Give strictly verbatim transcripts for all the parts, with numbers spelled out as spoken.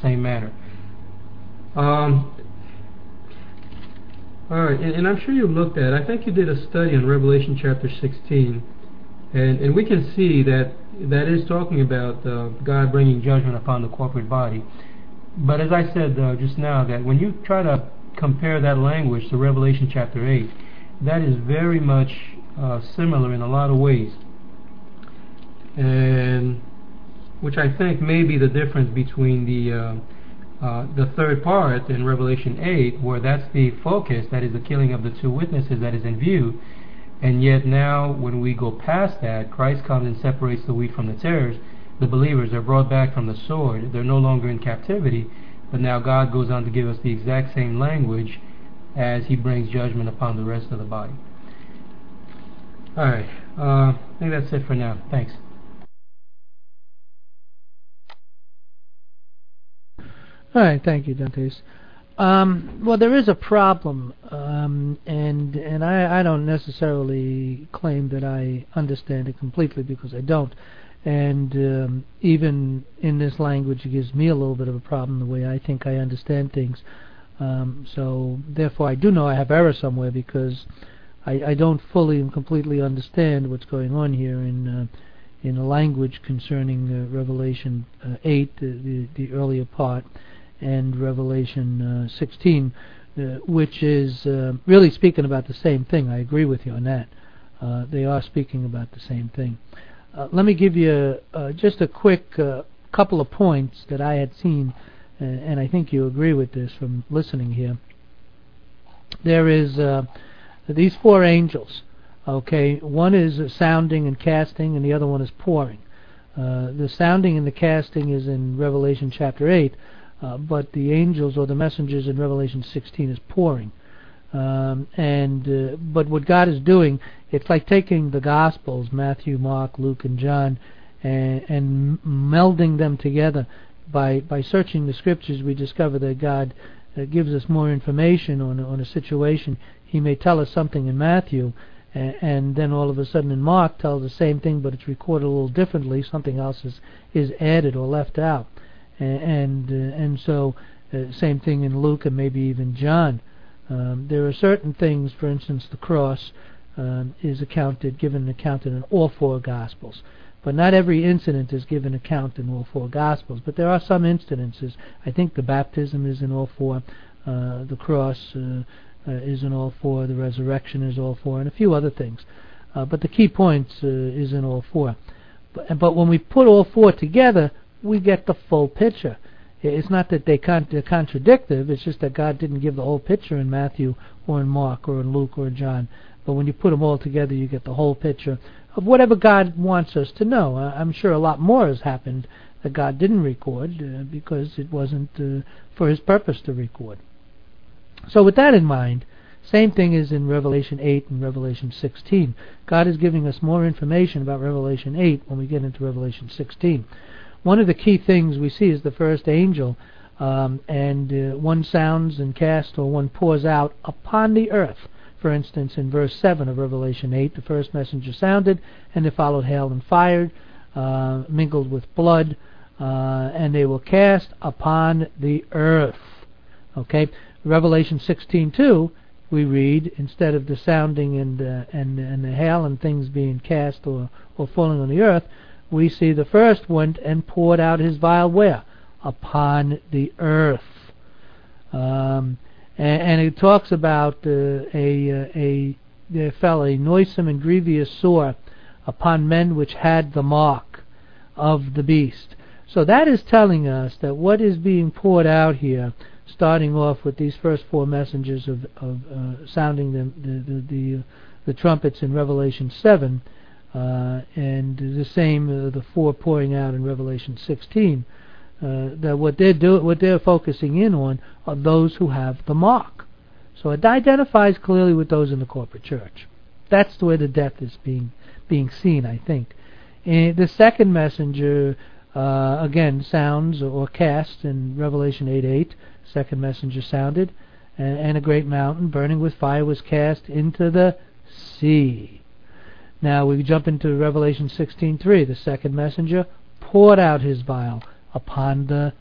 same manner. Um, all right, and, and I'm sure you looked at, I think you did a study on Revelation chapter sixteen, and, and we can see that that is talking about uh, God bringing judgment upon the corporate body. But as I said uh, just now, that when you try to compare that language to Revelation chapter eight, that is very much uh, similar in a lot of ways, and which I think may be the difference between the uh, uh, the third part in Revelation eight, where that's the focus, that is the killing of the two witnesses that is in view, and yet now when we go past that, Christ comes and separates the wheat from the tares. The believers are brought back from the sword. They're no longer in captivity, but now God goes on to give us the exact same language as He brings judgment upon the rest of the body. Alright, uh, I think that's it for now. Thanks. All right, thank you, Dantes. Um, well, there is a problem, um, and and I, I don't necessarily claim that I understand it completely, because I don't. And um, even in this language, it gives me a little bit of a problem, the way I think I understand things. Um, so, therefore, I do know I have error somewhere, because I, I don't fully and completely understand what's going on here in uh, in the language concerning uh, Revelation uh, eight, uh, the, the earlier part, and Revelation uh, sixteen, uh, which is uh, really speaking about the same thing. I agree with you on that. Uh, they are speaking about the same thing. Uh, let me give you uh, just a quick uh, couple of points that I had seen, uh, and I think you agree with this from listening here. There is uh, these four angels. Okay, one is sounding and casting, and the other one is pouring. Uh, the sounding and the casting is in Revelation chapter eight, uh, but the angels or the messengers in Revelation sixteen is pouring. Um, and uh, but what God is doing, it's like taking the Gospels, Matthew, Mark, Luke, and John, and, and melding them together. By by searching the Scriptures, we discover that God uh, gives us more information on on a situation. He may tell us something in Matthew, and, and then all of a sudden in Mark tells the same thing, but it's recorded a little differently. Something else is is added or left out, and and, uh, and so uh, same thing in Luke and maybe even John. Um, there are certain things, for instance, the cross um, is accounted, given an account in all four Gospels. But not every incident is given account in all four Gospels. But there are some incidences. I think the baptism is in all four, uh, the cross uh, uh, is in all four, the resurrection is all four, and a few other things. Uh, but the key point uh, is in all four. But, but when we put all four together, we get the full picture. It's not that they con- they're contradictive, it's just that God didn't give the whole picture in Matthew or in Mark or in Luke or in John. But when you put them all together, you get the whole picture of whatever God wants us to know. I'm sure a lot more has happened that God didn't record uh, because it wasn't uh, for His purpose to record. So with that in mind, same thing is in Revelation eight and Revelation sixteen. God is giving us more information about Revelation eight when we get into Revelation sixteen. One of the key things we see is the first angel, um, and uh, one sounds and casts, or one pours out upon the earth. For instance, in verse seven of Revelation eight, the first messenger sounded, and there followed hail and fire, uh, mingled with blood, uh, and they were cast upon the earth. Okay, Revelation sixteen two, we read, instead of the sounding and uh, and and the hail and things being cast or or falling on the earth, we see the first went and poured out his vial where? Upon the earth. Um, and, and it talks about uh, a, a, there fell a noisome and grievous sore upon men which had the mark of the beast. So that is telling us that what is being poured out here, starting off with these first four messengers of, of uh, sounding the, the, the, the, uh, the trumpets in Revelation seven, Uh, and the same, uh, the four pouring out in Revelation sixteen. Uh, that what they're do, what they're focusing in on are those who have the mark. So it identifies clearly with those in the corporate church. That's where the death is being being seen, I think. And the second messenger uh, again sounds or casts in Revelation eight eight. Second messenger sounded, and, and a great mountain burning with fire was cast into the sea. Now we jump into Revelation sixteen three. The second messenger poured out his vial upon the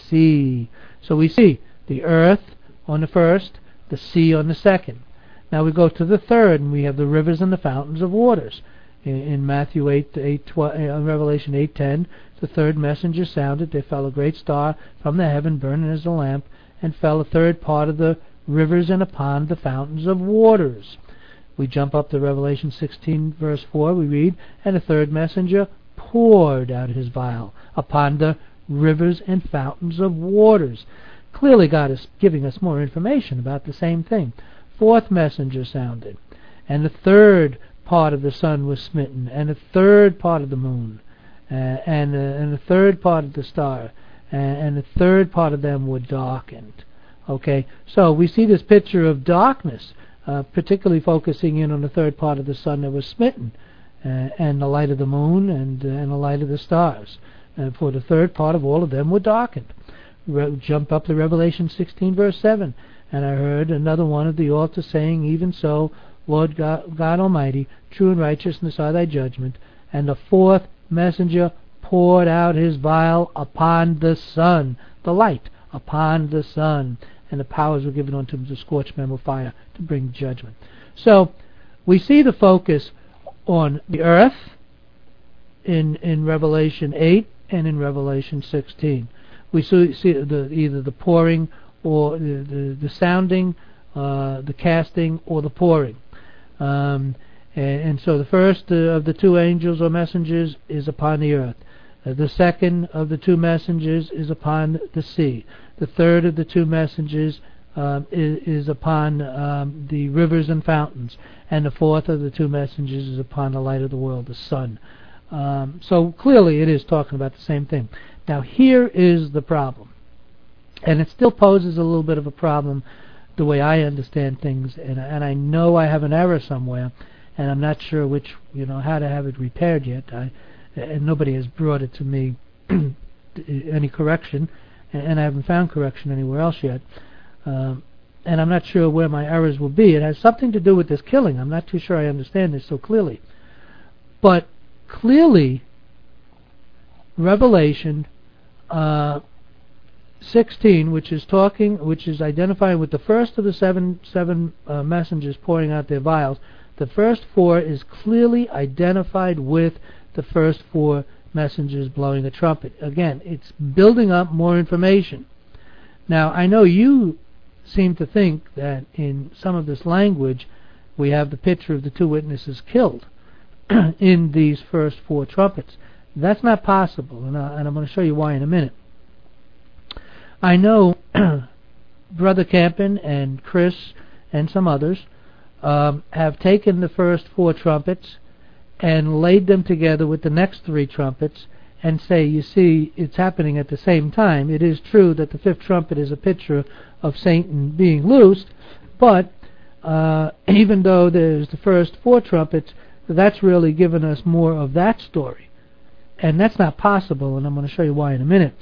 sea. So we see the earth on the first, the sea on the second. Now we go to the third, and we have the rivers and the fountains of waters. In, in Matthew eight, eight twelve, uh, Revelation eight ten, the third messenger sounded. There fell a great star from the heaven, burning as a lamp, and fell a third part of the rivers and upon the fountains of waters. We jump up to Revelation sixteen, verse four. We read, and the third messenger poured out his vial upon the rivers and fountains of waters. Clearly God is giving us more information about the same thing. Fourth messenger sounded, and the third part of the sun was smitten, and the third part of the moon, uh, and, uh, and the third part of the star, uh, and the third part of them were darkened. Okay, so we see this picture of darkness, uh, particularly focusing in on the third part of the sun that was smitten, uh, and the light of the moon, and, uh, and the light of the stars. Uh, for the third part of all of them were darkened. Re- jump up to Revelation sixteen, verse seven. And I heard another one of the altar saying, even so, Lord God, God Almighty, true and righteousness are thy judgment. And the fourth messenger poured out his vial upon the sun, the light upon the sun. And the powers were given unto him to scorch men with fire, to bring judgment. So, we see the focus on the earth in, in Revelation eight and in Revelation sixteen. We see, see the, either the pouring or the, the, the sounding, uh, the casting, or the pouring. Um, and, and so the first uh, of the two angels or messengers is upon the earth. Uh, the second of the two messengers is upon the sea. The third of the two messengers um, is, is upon um, the rivers and fountains. And the fourth of the two messengers is upon the light of the world, the sun. Um, so clearly it is talking about the same thing. Now here is the problem. And it still poses a little bit of a problem the way I understand things, and, and I know I have an error somewhere, and I'm not sure which, you know, how to have it repaired yet. I, and nobody has brought it to me, any correction, and, and I haven't found correction anywhere else yet. Um, and I'm not sure where my errors will be. It has something to do with this killing. I'm not too sure I understand this so clearly. But clearly, Revelation uh, sixteen, which is talking, which is identifying with the first of the seven seven uh, messengers pouring out their vials. The first four is clearly identified with the first four messengers blowing a trumpet. Again, it's building up more information. Now, I know you seem to think that in some of this language we have the picture of the two witnesses killed in these first four trumpets. That's not possible, and, I, and I'm going to show you why in a minute. I know Brother Campen and Chris and some others um, have taken the first four trumpets and laid them together with the next three trumpets and say, you see, it's happening at the same time. It is true that the fifth trumpet is a picture of Satan being loosed, but uh, even though there's the first four trumpets, that's really given us more of that story. And that's not possible, and I'm going to show you why in a minute.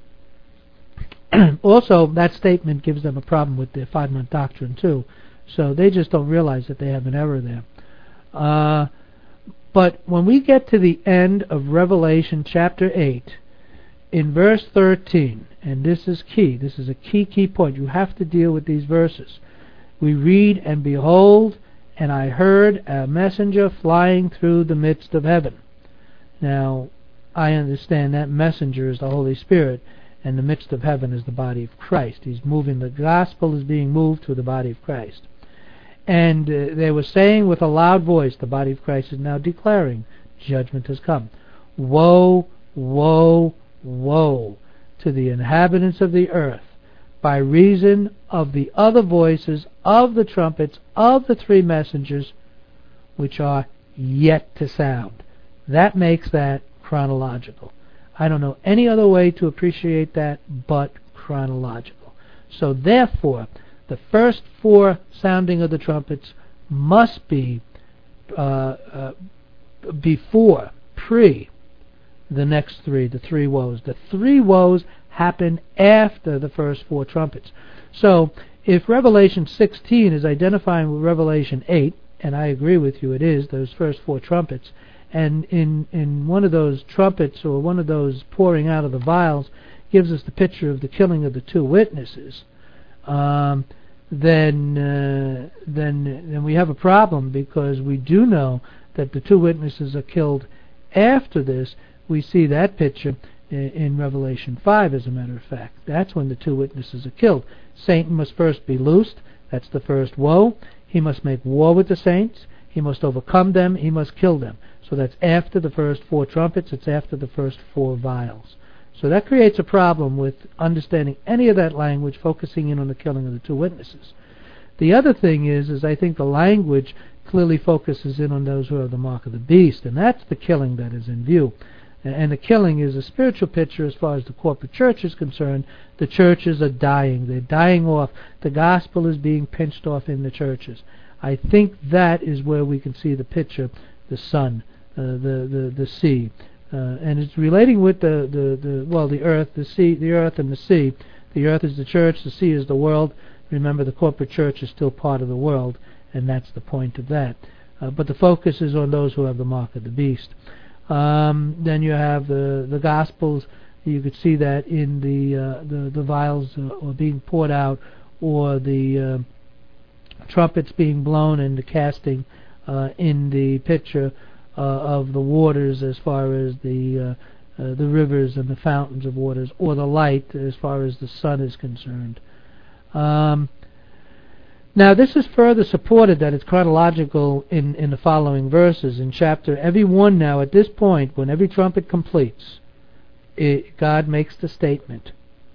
Also, that statement gives them a problem with their five-month doctrine, too. So they just don't realize that they have an error there. Uh, but when we get to the end of Revelation chapter eight, in verse thirteen, and this is key, this is a key, key point. You have to deal with these verses. We read, and behold, and I heard a messenger flying through the midst of heaven. Now, I understand that messenger is the Holy Spirit, and the midst of heaven is the body of Christ. He's moving, the gospel is being moved through the body of Christ. And uh, they were saying with a loud voice, the body of Christ is now declaring, judgment has come. Woe, woe, woe to the inhabitants of the earth, by reason of the other voices of the trumpets of the three messengers, which are yet to sound. That makes that chronological. I don't know any other way to appreciate that but chronological. So therefore, the first four sounding of the trumpets must be uh, uh, before, pre, the next three, the three woes. The three woes happen after the first four trumpets. So if Revelation sixteen is identifying with Revelation eight, and I agree with you, it is, those first four trumpets, and in, in one of those trumpets or one of those pouring out of the vials gives us the picture of the killing of the two witnesses, um, then, uh, then, then we have a problem, because we do know that the two witnesses are killed after this. We see that picture in, in Revelation five, as a matter of fact. That's when the two witnesses are killed. Satan must first be loosed. That's the first woe. He must make war with the saints. He must overcome them. He must kill them. So that's after the first four trumpets. It's after the first four vials. So that creates a problem with understanding any of that language, focusing in on the killing of the two witnesses. The other thing is, is I think the language clearly focuses in on those who have the mark of the beast, and that's the killing that is in view. And the killing is a spiritual picture as far as the corporate church is concerned. The churches are dying. They're dying off. The gospel is being pinched off in the churches. I think that is where we can see the picture, the sun, uh, the, the, the sea. Uh, and it's relating with the, the, the, well, the earth, the sea, the earth and the sea. The earth is the church, the sea is the world. Remember, the corporate church is still part of the world, and that's the point of that. Uh, but the focus is on those who have the mark of the beast. Um, then you have the the Gospels. You could see that in the uh, the, the vials uh, or being poured out, or the uh, trumpets being blown, and the casting uh, in the picture uh, of the waters, as far as the uh, uh, the rivers and the fountains of waters, or the light as far as the sun is concerned. Um, Now, this is further supported that it's chronological in, in the following verses. In chapter, every one now, at this point, when every trumpet completes, it, God makes the statement,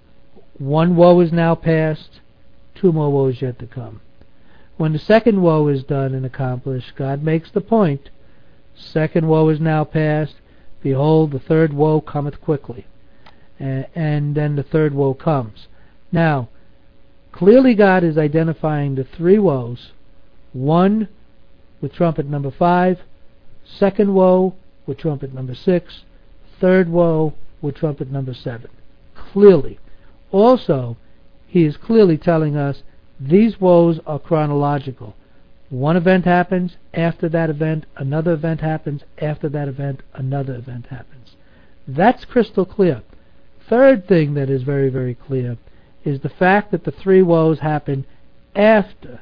one woe is now past, two more woes yet to come. When the second woe is done and accomplished, God makes the point, second woe is now past, behold, the third woe cometh quickly. Uh, and then the third woe comes. Now, clearly God is identifying the three woes, one with trumpet number five, second woe with trumpet number six, third woe with trumpet number seven. Clearly. Also, he is clearly telling us these woes are chronological. One event happens, after that event, another event happens, after that event, another event happens. That's crystal clear. Third thing that is very, very clear is the fact that the three woes happen after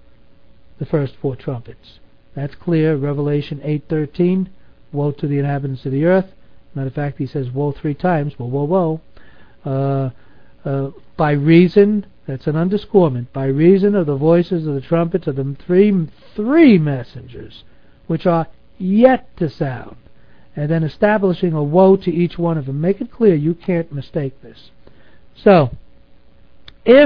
the first four trumpets. That's clear. Revelation eight thirteen, woe to the inhabitants of the earth. Matter of fact, he says woe three times. Woe, woe, woe. Uh, uh, by reason, that's an underscorement, by reason of the voices of the trumpets of the three, three messengers, which are yet to sound. And then establishing a woe to each one of them. Make it clear, you can't mistake this. So, if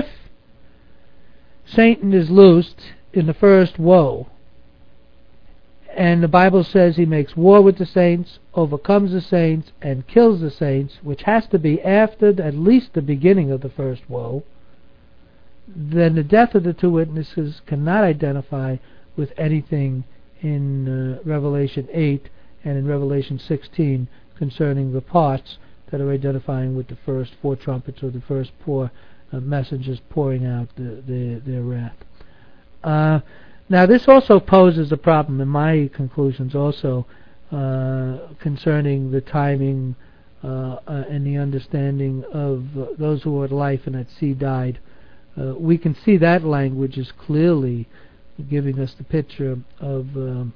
Satan is loosed in the first woe, and the Bible says he makes war with the saints, overcomes the saints, and kills the saints, which has to be after at least the beginning of the first woe, then the death of the two witnesses cannot identify with anything in uh, Revelation eight and in Revelation sixteen concerning the parts that are identifying with the first four trumpets, or the first four Uh, messengers pouring out the, the, their wrath. Uh, now, this also poses a problem in my conclusions also uh, concerning the timing uh, uh, and the understanding of uh, those who were at life and at sea died. Uh, we can see that language is clearly giving us the picture of um,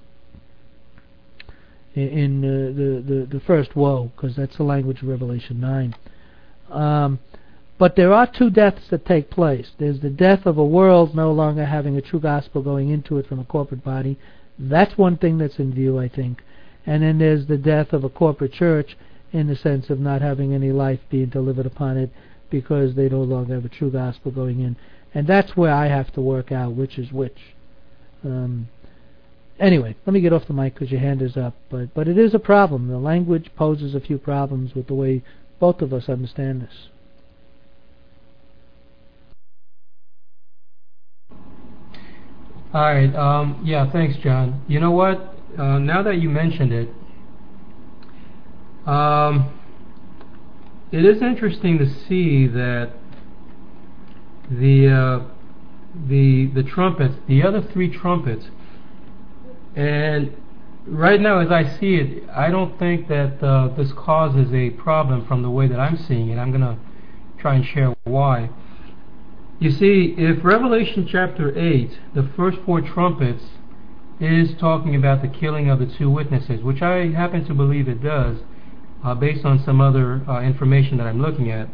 in, in uh, the, the, the first woe, because that's the language of Revelation nine. Um, But there are two deaths that take place. There's the death of a world no longer having a true gospel going into it from a corporate body. That's one thing that's in view, I think. And then there's the death of a corporate church in the sense of not having any life being delivered upon it because they no longer have a true gospel going in. And that's where I have to work out which is which. Um, anyway, let me get off the mic because your hand is up. But, but it is a problem. The language poses a few problems with the way both of us understand this. All right. Um, yeah, thanks, John. You know what? Uh, now that you mentioned it, um, it is interesting to see that the uh, the the trumpets, the other three trumpets, and right now, as I see it, I don't think that uh, this causes a problem from the way that I'm seeing it. I'm gonna try and share why. You see, if Revelation chapter eight, the first four trumpets, is talking about the killing of the two witnesses, which I happen to believe it does, uh, based on some other uh, information that I'm looking at,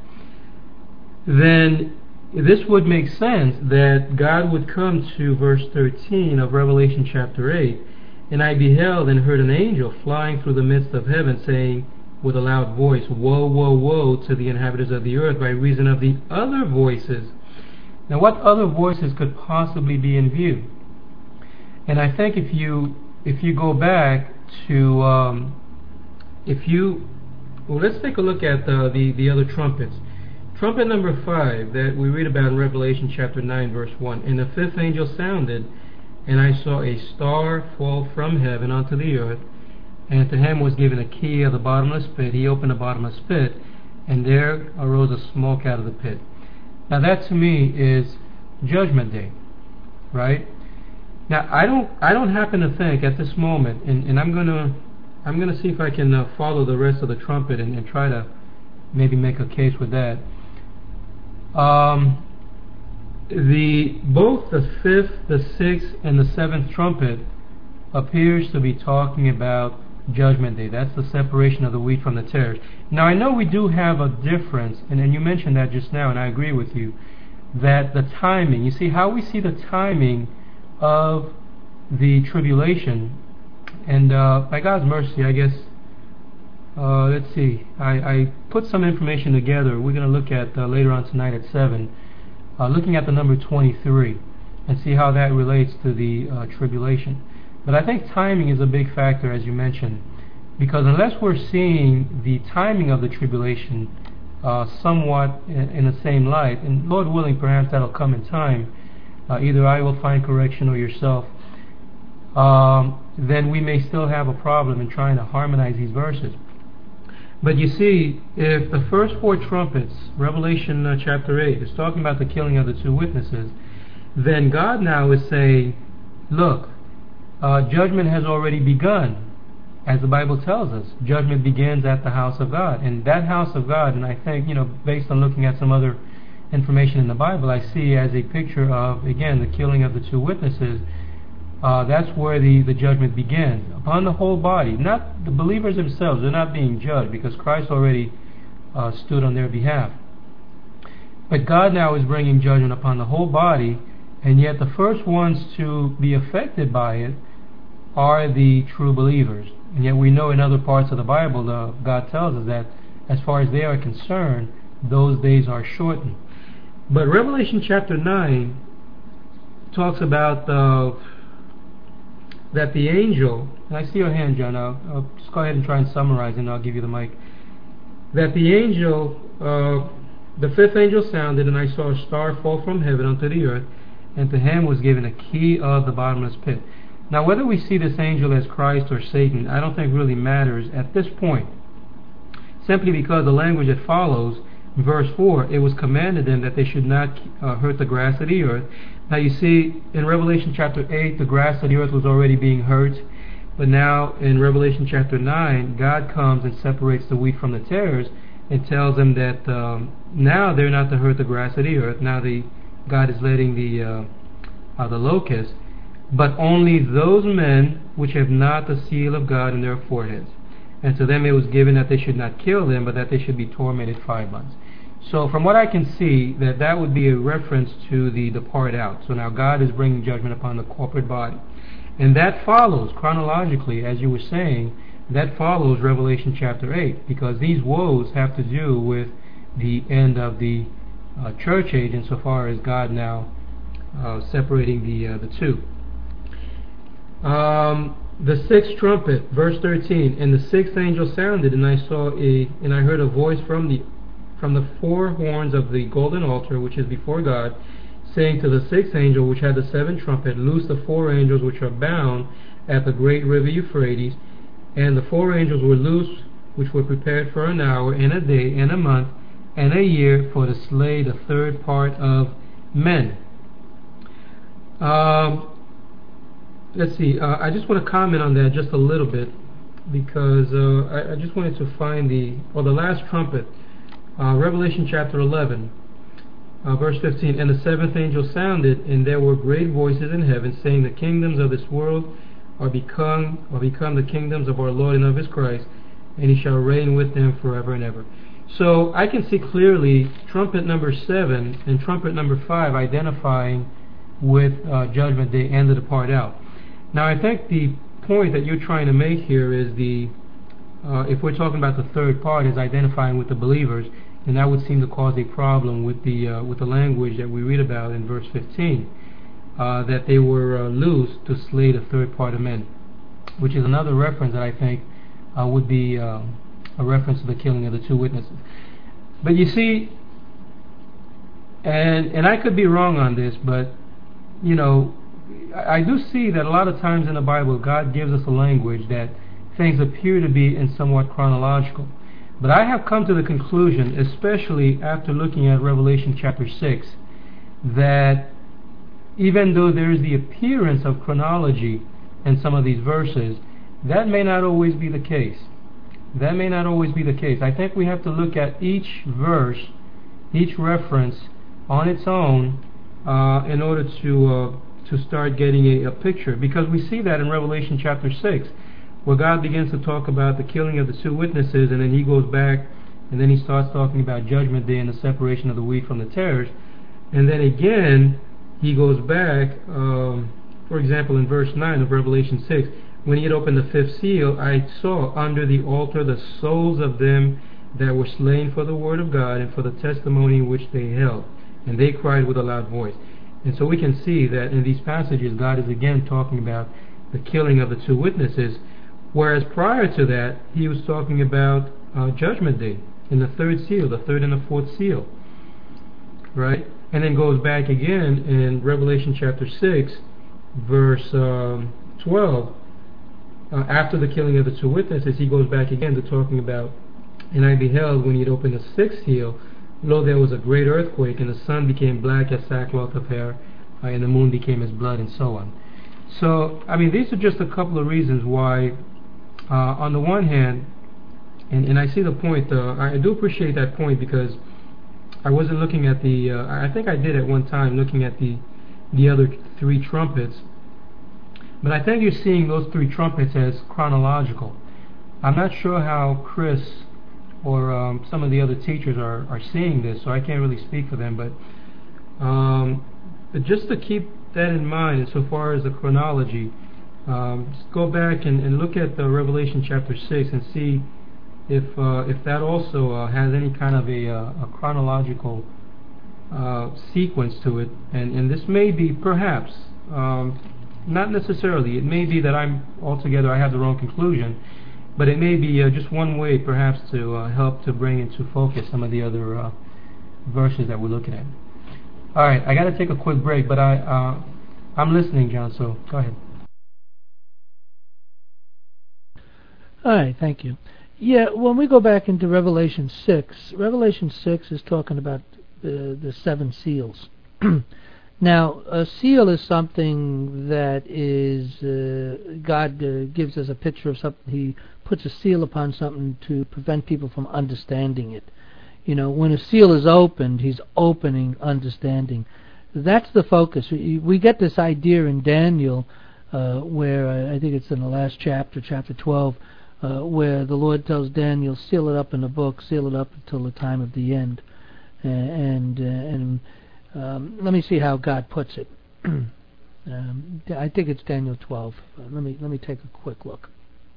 then this would make sense that God would come to verse thirteen of Revelation chapter eight, and I beheld and heard an angel flying through the midst of heaven, saying with a loud voice, Woe, woe, woe to the inhabitants of the earth by reason of the other voices. Now, what other voices could possibly be in view? And I think if you if you go back to um, if you well, let's take a look at the, the the other trumpets. Trumpet number five that we read about in Revelation chapter nine, verse one. And the fifth angel sounded, and I saw a star fall from heaven unto the earth, and to him was given a key of the bottomless pit. He opened the bottomless pit, and there arose a smoke out of the pit. Now that to me is Judgment Day, right? Now I don't I don't happen to think at this moment, and, and I'm gonna I'm gonna see if I can uh, follow the rest of the trumpet and, and try to maybe make a case with that. Um, the both the fifth, the sixth, and the seventh trumpet appears to be talking about Judgment Day. That's the separation of the wheat from the tares. Now I know we do have a difference, and, and you mentioned that just now, and I agree with you, that the timing, you see how we see the timing of the tribulation, and uh, by God's mercy, I guess, uh, let's see, I, I put some information together. We're going to look at uh, later on tonight at seven, uh, looking at the number twenty-three, and see how that relates to the uh, tribulation. But I think timing is a big factor, as you mentioned, because unless we're seeing the timing of the tribulation uh, somewhat in, in the same light, and Lord willing, perhaps that'll come in time, uh, either I will find correction or yourself, um, then we may still have a problem in trying to harmonize these verses. But you see, if the first four trumpets, Revelation uh, chapter eight, is talking about the killing of the two witnesses, then God now is saying, look, Uh, judgment has already begun, as the Bible tells us. Judgment begins at the house of God, and that house of God, and I think, you know, based on looking at some other information in the Bible, I see as a picture of, again, the killing of the two witnesses. Uh, that's where the, the judgment begins upon the whole body. Not the believers themselves; they're not being judged because Christ already uh, stood on their behalf. But God now is bringing judgment upon the whole body, and yet the first ones to be affected by it are the true believers. And yet we know in other parts of the Bible, uh, God tells us that as far as they are concerned, those days are shortened. But Revelation chapter nine talks about uh, that the angel, and I see your hand, John, I'll, I'll just go ahead and try and summarize and I'll give you the mic. That the angel, uh, the fifth angel sounded, and I saw a star fall from heaven unto the earth, and to him was given a key of the bottomless pit. Now, whether we see this angel as Christ or Satan, I don't think really matters at this point, simply because the language that follows, verse four, it was commanded them that they should not uh, hurt the grass of the earth. Now, you see, in Revelation chapter eight, the grass of the earth was already being hurt, but now in Revelation chapter nine, God comes and separates the wheat from the tares and tells them that um, now they're not to hurt the grass of the earth. Now the God is letting the uh, uh, the locust, but only those men which have not the seal of God in their foreheads. And to them it was given that they should not kill them, but that they should be tormented five months. So from what I can see, that that would be a reference to the depart out. So now God is bringing judgment upon the corporate body. And that follows, chronologically, as you were saying, that follows Revelation chapter eight, because these woes have to do with the end of the uh, church age, insofar as God now uh, separating the uh, the two. Um, the sixth trumpet, verse thirteen, and the sixth angel sounded, and I saw a, and I heard a voice from the from the four horns of the golden altar which is before God, saying to the sixth angel which had the seventh trumpet, loose the four angels which are bound at the great river Euphrates. And the four angels were loosed, which were prepared for an hour, and a day, and a month, and a year, for to slay the third part of men. Um, let's see, uh, I just want to comment on that just a little bit, because uh, I, I just wanted to find the, or the last trumpet, Uh, Revelation chapter eleven, uh, verse fifteen. And the seventh angel sounded, and there were great voices in heaven, saying, the kingdoms of this world are become are become the kingdoms of our Lord and of his Christ, and he shall reign with them forever and ever. So I can see clearly trumpet number seven and trumpet number five identifying with uh, Judgment Day and the depart out. Now I think the point that you're trying to make here is the uh, if we're talking about the third part, is identifying with the believers, and that would seem to cause a problem with the uh, with the language that we read about in verse fifteen, uh, that they were uh, loosed to slay the third part of men, which is another reference that I think uh, would be uh, a reference to the killing of the two witnesses. But you see, and and I could be wrong on this, but you know, I, I do see that a lot of times in the Bible God gives us a language that things appear to be in somewhat chronological. But I have come to the conclusion, especially after looking at Revelation chapter six, that even though there is the appearance of chronology in some of these verses, that may not always be the case. That may not always be the case. I think we have to look at each verse, each reference on its own, uh, in order to uh, to start getting a, a picture. Because we see that in Revelation chapter six, where God begins to talk about the killing of the two witnesses, and then he goes back and then he starts talking about Judgment Day and the separation of the wheat from the tares. And then again he goes back, um, for example in verse nine of Revelation six, when he had opened the fifth seal, I saw under the altar the souls of them that were slain for the word of God and for the testimony which they held, and they cried with a loud voice. And so we can see that in these passages God is again talking about the killing of the two witnesses, whereas prior to that he was talking about uh, Judgment Day in the third seal, the third and the fourth seal, right? And then goes back again in Revelation chapter six, verse um, twelve. Uh, after the killing of the two witnesses, he goes back again to talking about, and I beheld when he had opened the sixth seal, lo, there was a great earthquake, and the sun became black as sackcloth of hair, uh, and the moon became as blood, and so on. So, I mean, these are just a couple of reasons why, uh, on the one hand, and, and I see the point, uh, I do appreciate that point, because I wasn't looking at the, uh, I think I did at one time, looking at the, the other three trumpets. But I think you're seeing those three trumpets as chronological. I'm not sure how Chris or um, some of the other teachers are, are seeing this, so I can't really speak for them. But, um, but just to keep that in mind, insofar as the chronology, um, just go back and, and look at the Revelation chapter six and see if uh, if that also uh, has any kind of a, uh, a chronological uh, sequence to it. And, and this may be perhaps. Um, Not necessarily. It may be that I'm altogether I have the wrong conclusion, but it may be uh, just one way, perhaps, to uh, help to bring into focus some of the other uh, verses that we're looking at. All right, I got to take a quick break, but I uh, I'm listening, John. So go ahead. All right, thank you. Yeah, when we go back into Revelation six, Revelation six is talking about the the seven seals. Now, a seal is something that is, uh, God uh, gives us a picture of something. He puts a seal upon something to prevent people from understanding it. You know, when a seal is opened, he's opening understanding. That's the focus. We, we get this idea in Daniel, uh, where uh, I think it's in the last chapter, chapter twelve, uh, where the Lord tells Daniel, seal it up in a book, seal it up until the time of the end. Uh, and, uh, and Um, let me see how God puts it. um, I think it's Daniel twelve. Uh, let me let me take a quick look.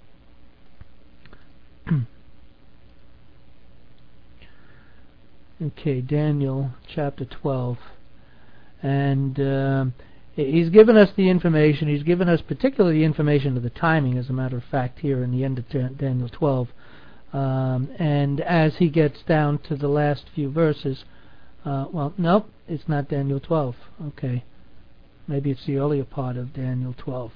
Okay, Daniel chapter twelve, and uh, he's given us the information. He's given us particularly the information of the timing, as a matter of fact, here in the end of Daniel twelve. Um, and as he gets down to the last few verses. Uh, well, nope, it's not Daniel twelve. Okay. Maybe it's the earlier part of Daniel twelve.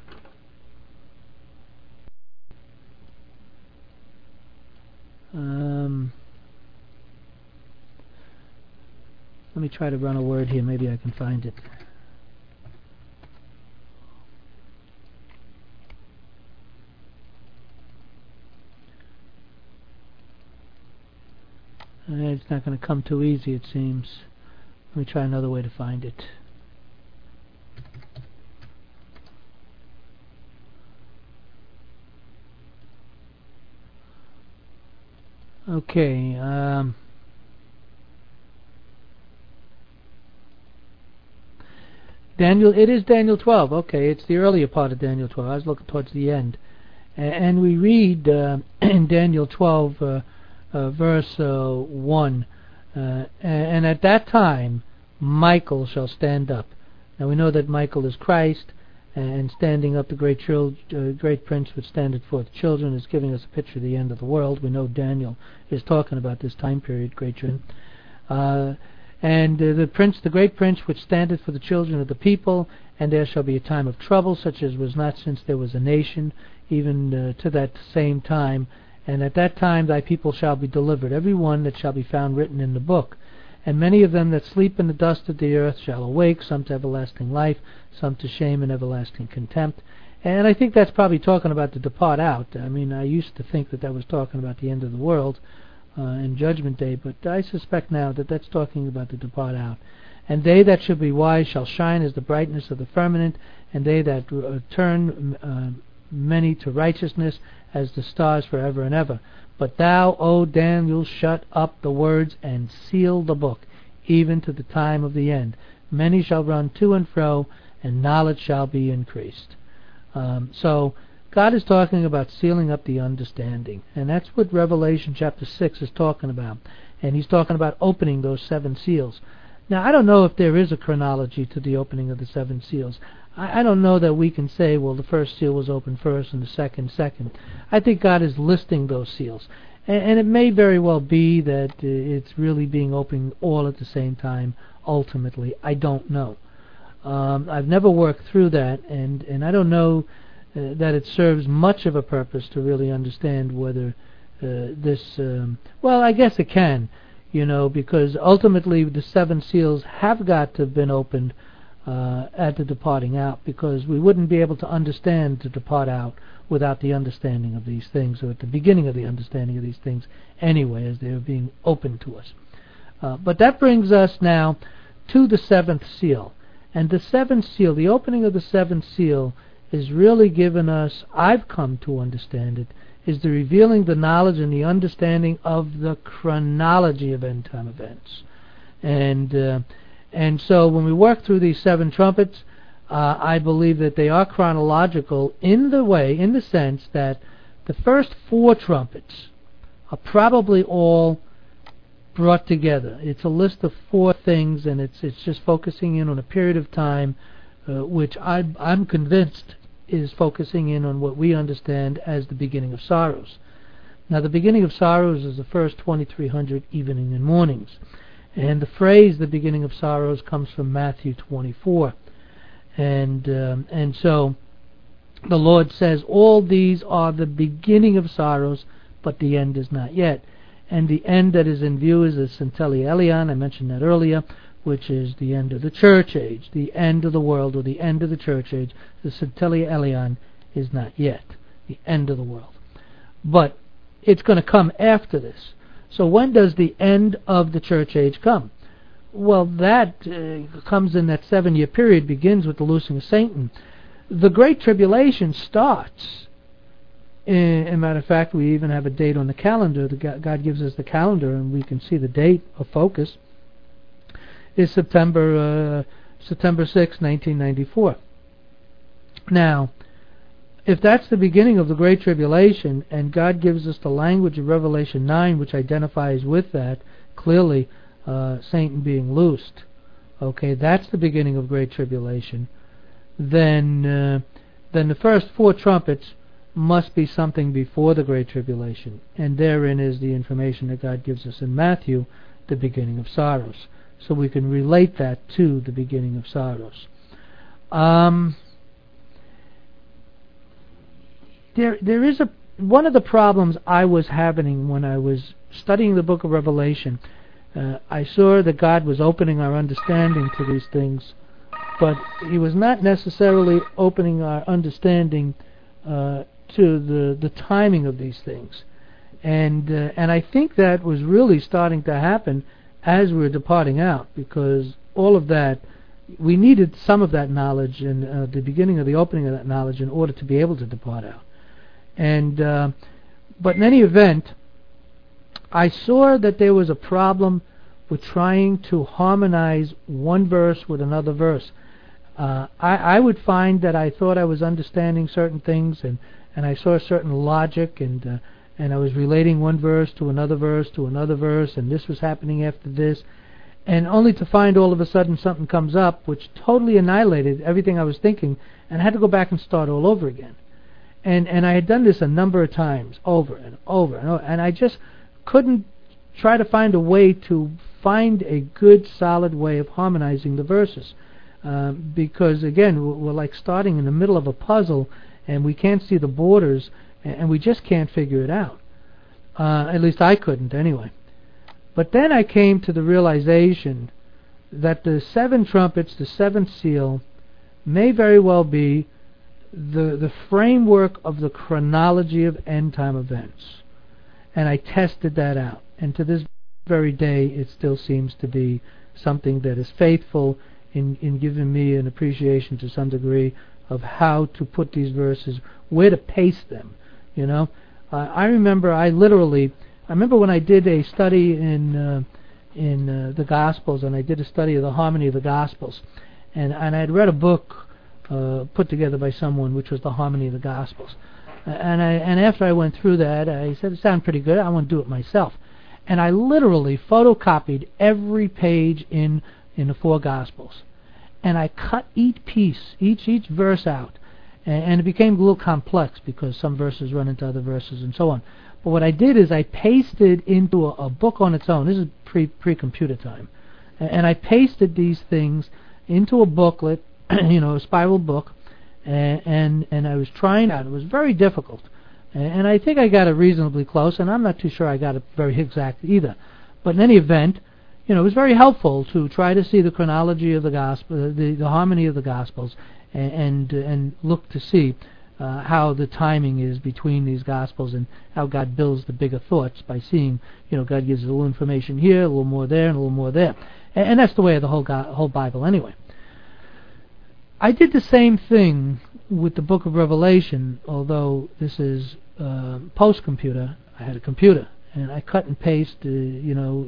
Um, let me try to run a word here. Maybe I can find it. It's not going to come too easy, it seems. Let me try another way to find it. Okay. Um, Daniel, it is Daniel twelve. Okay, it's the earlier part of Daniel twelve. I was looking towards the end. A- and we read uh, in Daniel twelve, uh, uh, verse uh, one, uh, and at that time Michael shall stand up. Now we know that Michael is Christ, and standing up the great chil- uh, great prince which standeth forth children is giving us a picture of the end of the world. We know Daniel is talking about this time period, great children. Uh, and uh, the prince, the great prince which standeth for the children of the people, and there shall be a time of trouble such as was not since there was a nation, even uh, to that same time. And at that time thy people shall be delivered, every one that shall be found written in the book. And many of them that sleep in the dust of the earth shall awake, some to everlasting life, some to shame and everlasting contempt. And I think that's probably talking about the depart out. I mean, I used to think that that was talking about the end of the world uh, and Judgment Day, but I suspect now that that's talking about the depart out. And they that shall be wise shall shine as the brightness of the firmament, and they that uh, turn uh, many to righteousness as the stars forever and ever. But thou, O Daniel, shut up the words and seal the book, even to the time of the end. Many shall run to and fro, and knowledge shall be increased. Um, so God is talking about sealing up the understanding, and that's what Revelation chapter six is talking about. And he's talking about opening those seven seals. Now, I don't know if there is a chronology to the opening of the seven seals. I, I don't know that we can say, well, the first seal was opened first and the second second. I think God is listing those seals. And, and it may very well be that uh, it's really being opened all at the same time, ultimately. I don't know. Um, I've never worked through that, and, and I don't know uh, that it serves much of a purpose to really understand whether uh, this... Um, well, I guess it can. You know, because ultimately the seven seals have got to have been opened uh, at the departing out, because we wouldn't be able to understand to depart out without the understanding of these things, or at the beginning of the understanding of these things anyway, as they are being opened to us. Uh, but that brings us now to the seventh seal. And the seventh seal, the opening of the seventh seal, is really given us, I've come to understand it, is the revealing the knowledge and the understanding of the chronology of end time events. And uh, and so when we work through these seven trumpets, uh, I believe that they are chronological in the way, in the sense that the first four trumpets are probably all brought together. It's a list of four things, and it's it's just focusing in on a period of time, uh, which I, I'm convinced is focusing in on what we understand as the beginning of sorrows. Now, the beginning of sorrows is the first twenty-three hundred evening and mornings. And the phrase, the beginning of sorrows, comes from Matthew twenty-four. And, um, and so the Lord says, all these are the beginning of sorrows, but the end is not yet. And the end that is in view is the Centelli Elion, I mentioned that earlier, which is the end of the church age, the end of the world, or the end of the church age. The Centelli Elion is not yet the end of the world. But it's going to come after this. So when does the end of the church age come? Well, that uh, comes in that seven-year period, begins with the loosing of Satan. The Great Tribulation starts. In, in matter of fact, we even have a date on the calendar. The, God gives us the calendar, and we can see the date of focus. Is September uh, September sixth, nineteen ninety-four. Now, if that's the beginning of the Great Tribulation, and God gives us the language of Revelation nine, which identifies with that, clearly uh, Satan being loosed, okay, that's the beginning of Great Tribulation, then, uh, then the first four trumpets must be something before the Great Tribulation, and therein is the information that God gives us in Matthew, the beginning of sorrows. So we can relate that to the beginning of sorrows. Um, there, there is a one of the problems I was having when I was studying the book of Revelation. Uh, I saw that God was opening our understanding to these things, but He was not necessarily opening our understanding uh, to the the timing of these things. And uh, and I think that was really starting to happen as we were departing out, because all of that, we needed some of that knowledge and uh, the beginning of the opening of that knowledge in order to be able to depart out. And uh, but in any event, I saw that there was a problem with trying to harmonize one verse with another verse. Uh, I, I would find that I thought I was understanding certain things, and, and I saw certain logic, and uh, and I was relating one verse to another verse to another verse, and this was happening after this, and only to find all of a sudden something comes up which totally annihilated everything I was thinking, and I had to go back and start all over again. And and I had done this a number of times, over and over and over, and I just couldn't try to find a way to find a good, solid way of harmonizing the verses. Uh, because, again, we're, we're like starting in the middle of a puzzle, and we can't see the borders, and, and we just can't figure it out. Uh, at least I couldn't, anyway. But then I came to the realization that the seven trumpets, the seventh seal, may very well be the the framework of the chronology of end-time events. And I tested that out. And to this very day, it still seems to be something that is faithful in, in giving me an appreciation to some degree of how to put these verses, where to paste them, you know. Uh, I remember I literally, I remember when I did a study in uh, in uh, the Gospels, and I did a study of the harmony of the Gospels, and, and I had read a book uh, put together by someone, which was the Harmony of the Gospels. And I and after I went through that, I said, it sounded pretty good, I want to do it myself. And I literally photocopied every page in in the four Gospels. And I cut each piece, each each verse out. And, and it became a little complex because some verses run into other verses and so on. But what I did is I pasted into a, a book on its own. This is pre, pre-computer time. And, and I pasted these things into a booklet, you know, a spiral book. And, and and I was trying out. It was very difficult, and, and I think I got it reasonably close, and I'm not too sure I got it very exact either. But in any event, you know, it was very helpful to try to see the chronology of the gospel, the, the harmony of the Gospels, and and, and look to see uh, how the timing is between these Gospels and how God builds the bigger thoughts by seeing, you know, God gives a little information here, a little more there, and a little more there, and, and that's the way of the whole go- whole Bible anyway. I did the same thing with the book of Revelation, although this is uh, post-computer. I had a computer, and I cut and paste, uh, you know,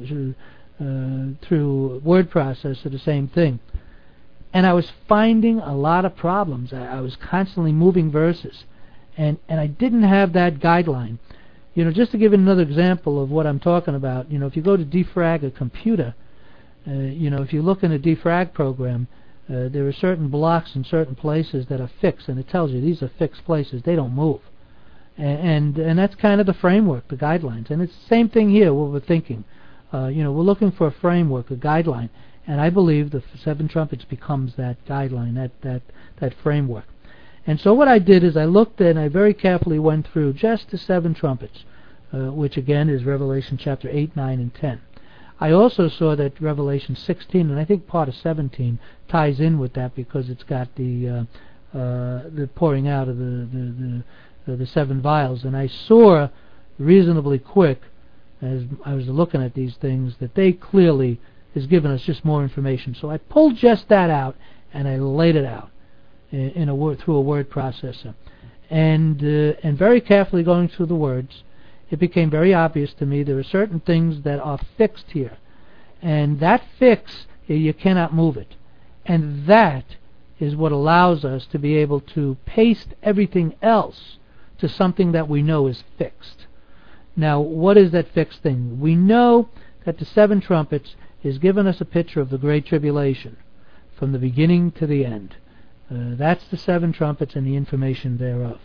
uh, through word processor, the same thing. And I was finding a lot of problems. I, I was constantly moving verses, and, and I didn't have that guideline. You know, just to give another example of what I'm talking about, you know, if you go to defrag a computer, uh, you know, if you look in a defrag program, Uh, there are certain blocks in certain places that are fixed, and it tells you these are fixed places, they don't move. And and, and that's kind of the framework, the guidelines. And it's the same thing here, what we're thinking. Uh, you know, we're looking for a framework, a guideline, and I believe the Seven Trumpets becomes that guideline, that, that, that framework. And so what I did is I looked and I very carefully went through just the seven trumpets, uh, which again is Revelation chapter eight, nine, and ten. I also saw that Revelation sixteen, and I think part of seventeen, ties in with that because it's got the uh, uh, the pouring out of the the, the, uh, the seven vials. And I saw reasonably quick, as I was looking at these things, that they clearly is giving us just more information. So I pulled just that out and I laid it out in, in a word through a word processor, and uh, and very carefully going through the words. It became very obvious to me there are certain things that are fixed here. And that fix, you cannot move it. And that is what allows us to be able to paste everything else to something that we know is fixed. Now, what is that fixed thing? We know that the seven trumpets is giving us a picture of the Great Tribulation from the beginning to the end. Uh, that's the seven trumpets and the information thereof.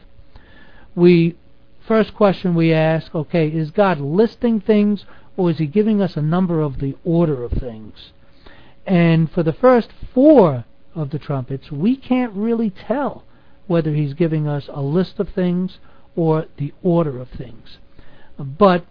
We First question we ask, okay, is God listing things, or is He giving us a number of the order of things? And for the first four of the trumpets, we can't really tell whether He's giving us a list of things or the order of things. But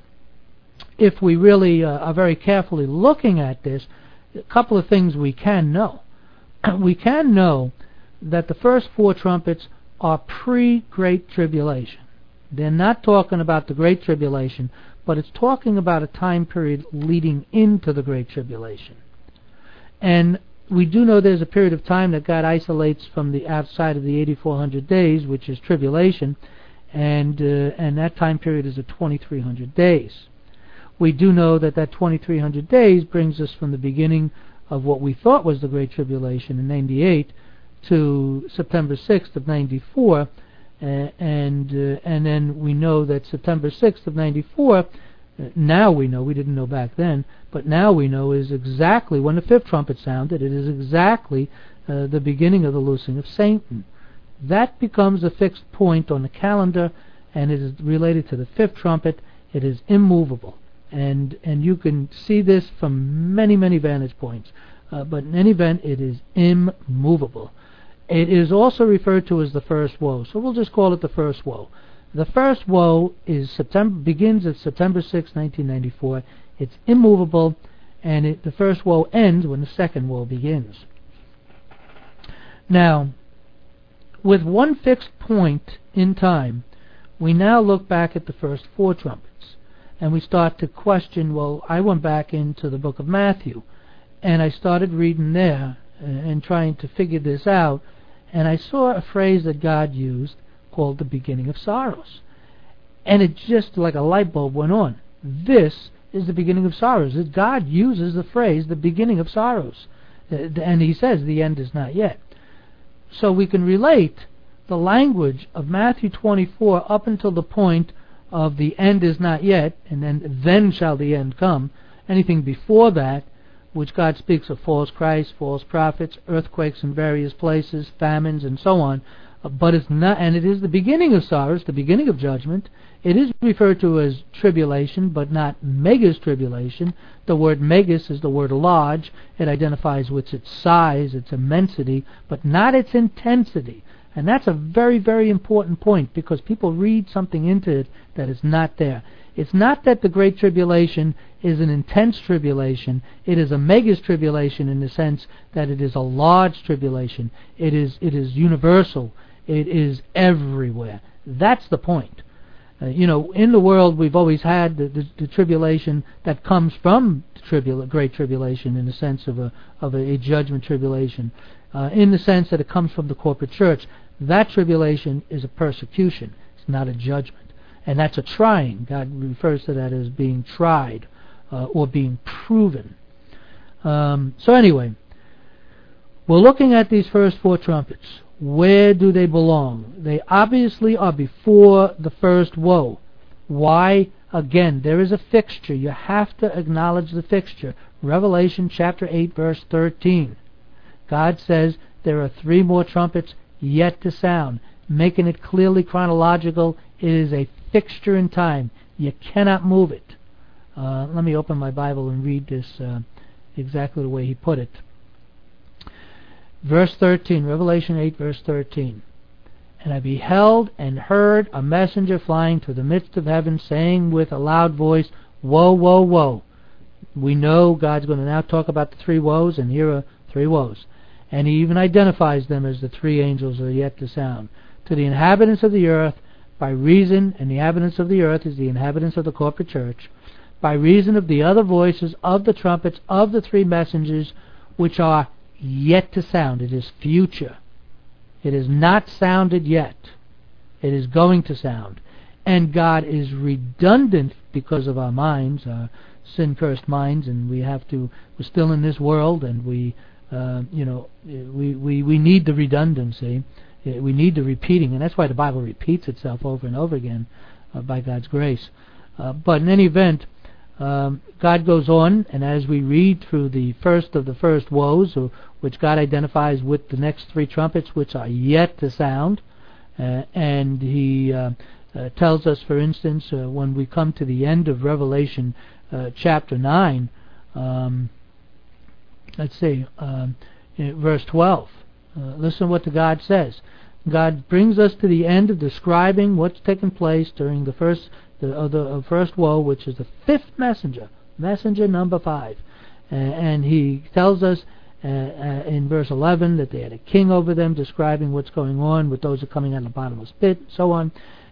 if we really uh, are very carefully looking at this, a couple of things we can know. We can know that the first four trumpets are pre-Great Tribulation. They're not talking about the Great Tribulation, but it's talking about a time period leading into the Great Tribulation. And we do know there's a period of time that God isolates from the outside of the eighty-four hundred days, which is tribulation, and uh, and that time period is at twenty-three hundred days. We do know that that twenty-three hundred days brings us from the beginning of what we thought was the Great Tribulation in ninety-eight to September sixth of ninety-four, uh, and uh, and then we know that September sixth of ninety-four, uh, now we know, we didn't know back then, but now we know is exactly when the fifth trumpet sounded. It is exactly uh, the beginning of the loosing of Satan. That becomes a fixed point on the calendar, and it is related to the fifth trumpet. It is immovable. And and you can see this from many, many vantage points. Uh, but in any event, it is immovable. It is also referred to as the first woe. So we'll just call it the first woe. The first woe is September begins at September sixth, nineteen ninety-four. It's immovable, and it, the first woe ends when the second woe begins. Now, with one fixed point in time, we now look back at the first four trumpets. And we start to question, well, I went back into the book of Matthew, and I started reading there uh, and trying to figure this out, and I saw a phrase that God used called the beginning of sorrows. And it just like a light bulb went on. This is the beginning of sorrows. God uses the phrase the beginning of sorrows. Uh, and he says the end is not yet. So we can relate the language of Matthew twenty-four up until the point of the end is not yet, and then then shall the end come. Anything before that, which God speaks of false Christ, false prophets, earthquakes in various places, famines, and so on, uh, but it's not, and it is the beginning of sorrows, the beginning of judgment. It is referred to as tribulation, but not megas tribulation. The word megas is the word large. It identifies with its size, its immensity, but not its intensity. And that's a very, very important point, because people read something into it that is not there. It's not that the Great Tribulation is an intense tribulation. It is a megas tribulation in the sense that it is a large tribulation. It is it is universal. It is everywhere. That's the point. Uh, you know, in the world we've always had the, the, the tribulation that comes from the tribula- Great Tribulation in the sense of a of a, a judgment tribulation. Uh, in the sense that it comes from the corporate church. That tribulation is a persecution. It's not a judgment. And that's a trying. God refers to that as being tried uh, or being proven. Um, so anyway, we're looking at these first four trumpets. Where do they belong? They obviously are before the first woe. Why? Again, there is a fixture. You have to acknowledge the fixture. Revelation chapter eight, verse thirteen. God says there are three more trumpets yet to sound, making it clearly chronological. It is a fixture in time. You cannot move it. Uh, let me open my Bible and read this uh, exactly the way he put it. Verse thirteen, Revelation eight, verse thirteen. And I beheld and heard a messenger flying through the midst of heaven, saying with a loud voice, Woe, woe, woe. We know God's going to now talk about the three woes, and here are three woes. And he even identifies them as the three angels that are yet to sound. To the inhabitants of the earth, by reason, and the inhabitants of the earth is the inhabitants of the corporate church, by reason of the other voices of the trumpets of the three messengers, which are yet to sound. It is future. It is not sounded yet. It is going to sound. And God is redundant because of our minds, our sin-cursed minds, and we have to, we're still in this world, and we Uh, you know, we, we, we need the redundancy. We need the repeating, and that's why the Bible repeats itself over and over again uh, by God's grace. Uh, but in any event, um, God goes on, and as we read through the first of the first woes, or, which God identifies with the next three trumpets, which are yet to sound, uh, and He uh, uh, tells us, for instance, uh, when we come to the end of Revelation uh, chapter nine, um, let's see, um, verse twelve. Uh, listen what the God says. God brings us to the end of describing what's taken place during the first the, uh, the uh, first woe, which is the fifth messenger, messenger number five. Uh, and he tells us uh, uh, in verse eleven that they had a king over them, describing what's going on with those who are coming out of the bottomless pit, and so on.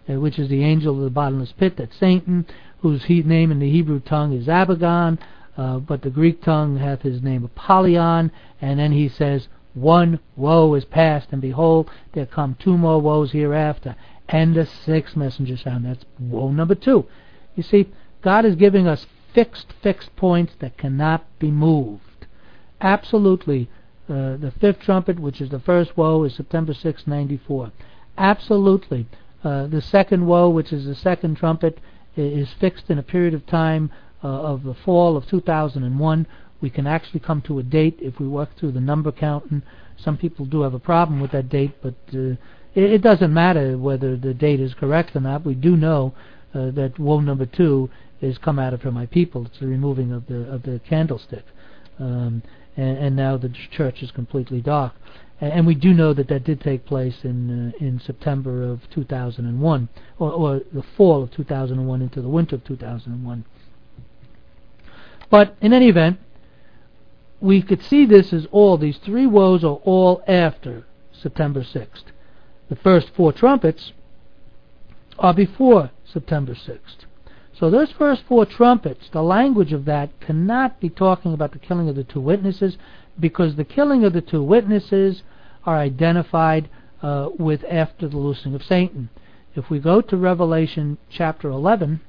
uh, which is the angel of the bottomless pit. That's Satan, whose he, name in the Hebrew tongue is Abaddon, uh, but the Greek tongue hath his name Apollyon. And then he says, one woe is past, and behold, there come two more woes hereafter. And the sixth messenger sound. That's woe number two. You see, God is giving us fixed, fixed points that cannot be moved. Absolutely. Uh, the fifth trumpet, which is the first woe, is September sixth, ninety-four. Absolutely. Uh, the second woe, which is the second trumpet, is fixed in a period of time uh, of the fall of two thousand one. We can actually come to a date if we work through the number counting. Some people do have a problem with that date, but uh, it, it doesn't matter whether the date is correct or not. We do know uh, that woe number two is come out of her, my people. It's the removing of the of the candlestick, um, and, and now the church is completely dark. And, and we do know that that did take place in uh, in September of two thousand one, or, or the fall of two thousand one into the winter of two thousand one. But in any event, we could see this as all, these three woes are all after September sixth. The first four trumpets are before September sixth. So those first four trumpets, the language of that cannot be talking about the killing of the two witnesses, because the killing of the two witnesses are identified uh, with after the loosing of Satan. If we go to Revelation chapter eleven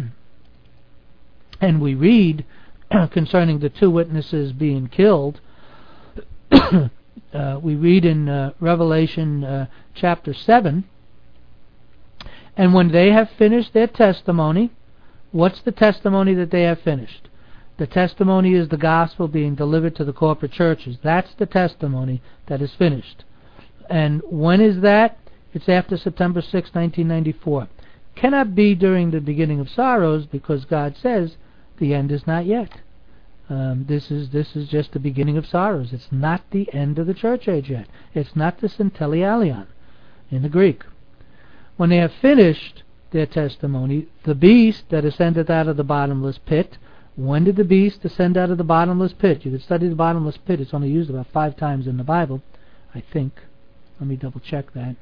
and we read concerning the two witnesses being killed, uh, we read in uh, Revelation uh, chapter seven, and when they have finished their testimony, what's the testimony that they have finished? The testimony is the gospel being delivered to the corporate churches. That's the testimony that is finished. And when is that? It's after September sixth, nineteen ninety-four. Cannot be during the beginning of sorrows, because God says the end is not yet. Um, this is this is just the beginning of sorrows. It's not the end of the church age yet. It's not the centennialion in the Greek. When they have finished their testimony, the beast that ascendeth out of the bottomless pit. When did the beast ascend out of the bottomless pit? You could study the bottomless pit. It's only used about five times in the Bible, I think. Let me double check that.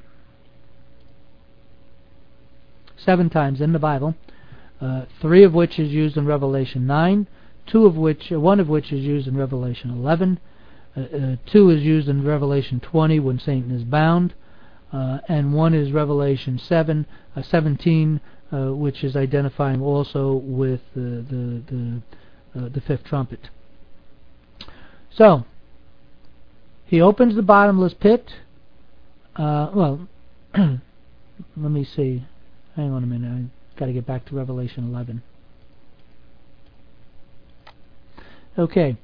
Seven times in the Bible. Uh, three of which is used in Revelation nine. Two of which, uh, one of which is used in Revelation eleven. Uh, uh, two is used in Revelation twenty when Satan is bound. Uh, and one is Revelation seven, uh, seventeen, uh, which is identifying also with uh, the the uh, the fifth trumpet. So he opens the bottomless pit. Uh, well, let me see. Hang on a minute. I've got to get back to Revelation eleven. Okay.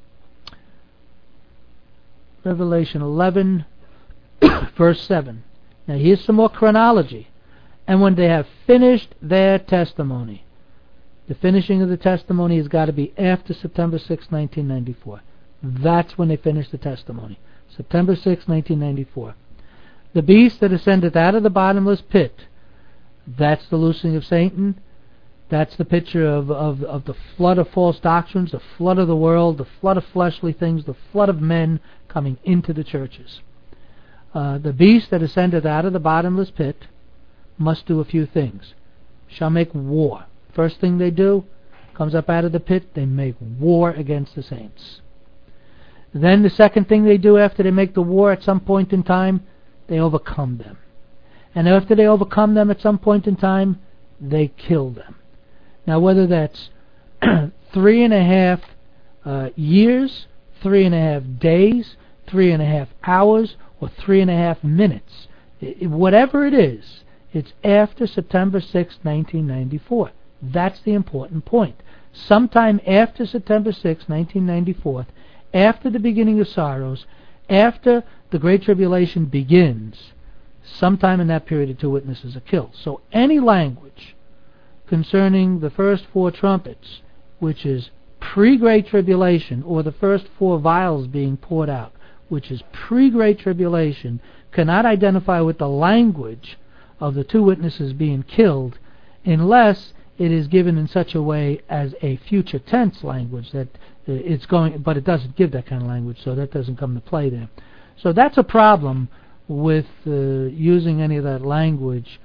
Revelation eleven, verse seven. Now here's some more chronology. And when they have finished their testimony, the finishing of the testimony has got to be after September sixth, nineteen ninety-four. That's when they finish the testimony. September sixth, nineteen ninety-four. The beast that ascendeth out of the bottomless pit, that's the loosing of Satan. That's the picture of, of, of the flood of false doctrines, the flood of the world, the flood of fleshly things, the flood of men coming into the churches. Uh, the beast that ascendeth out of the bottomless pit must do a few things. Shall make war. First thing they do, comes up out of the pit, they make war against the saints. Then the second thing they do after they make the war at some point in time, they overcome them. And after they overcome them at some point in time, they kill them. Now whether that's three and a half uh, years, three and a half days, three and a half hours, or three and a half minutes, it, whatever it is, it's after September sixth, nineteen ninety-four. That's the important point. Sometime after September sixth, nineteen ninety-four, after the beginning of sorrows, after the Great Tribulation begins, sometime in that period the two witnesses are killed. So any language concerning the first four trumpets, which is pre-Great Tribulation, or the first four vials being poured out, which is pre-Great Tribulation, cannot identify with the language of the two witnesses being killed unless it is given in such a way as a future tense language that uh, it's going, but it doesn't give that kind of language, so that doesn't come to play there. So that's a problem with uh, using any of that language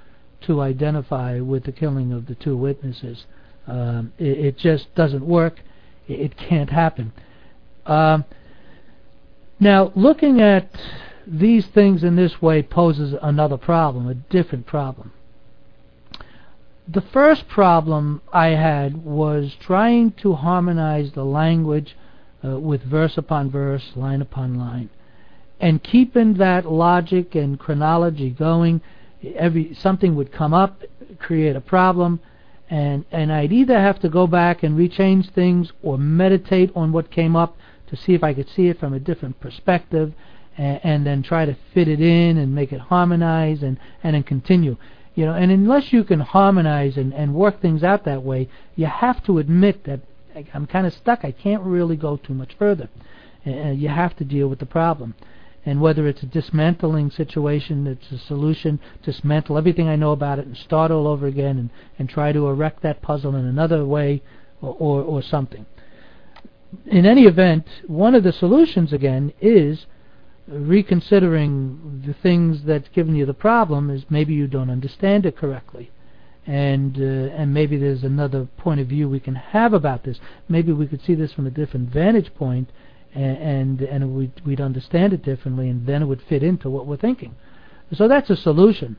to identify with the killing of the two witnesses. Um, it, it just doesn't work. It, it can't happen. Um, now, looking at these things in this way poses another problem, a different problem. The first problem I had was trying to harmonize the language uh, with verse upon verse, line upon line, and keeping that logic and chronology going. Every something would come up, create a problem, and and I'd either have to go back and rechange things or meditate on what came up to see if I could see it from a different perspective, and, and then try to fit it in and make it harmonize and and then continue. You know, and unless you can harmonize and, and work things out that way, you have to admit that I'm kind of stuck. I can't really go too much further. Uh, you have to deal with the problem. And whether it's a dismantling situation, it's a solution, dismantle everything I know about it and start all over again and, and try to erect that puzzle in another way or, or, or something. In any event, one of the solutions, again, is reconsidering the things that's given you the problem. Is maybe you don't understand it correctly, and uh, and maybe there's another point of view we can have about this. Maybe we could see this from a different vantage point, and and, and we'd, we'd understand it differently, and then it would fit into what we're thinking. So that's a solution.